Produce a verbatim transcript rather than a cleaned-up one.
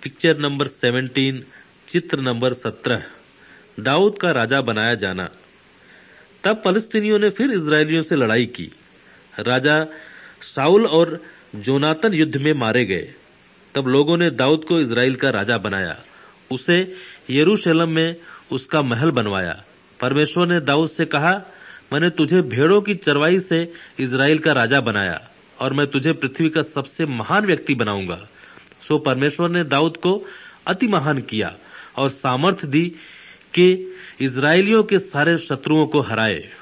Picture number seventeen, चित्र number सत्रह, दाऊद का राजा बनाया जाना। तब फलस्तीनियों ने फिर इजरायलियों से लड़ाई की। राजा शाऊल और जोनातन युद्ध में मारे गए। तब लोगों ने दाऊद को इजराइल का राजा बनाया, उसे यरूशलेम में उसका महल बनवाया। परमेश्वर ने दाऊद से कहा, मैंने तुझे भेड़ों की चरवाई से इजराइल का राजा बनाया और मैं तुझे पृथ्वी का सबसे महान व्यक्ति बनाऊंगा। सो परमेश्वर ने दाऊद को अति महान किया और सामर्थ दी कि इजराइलियों के सारे शत्रुओं को हराए।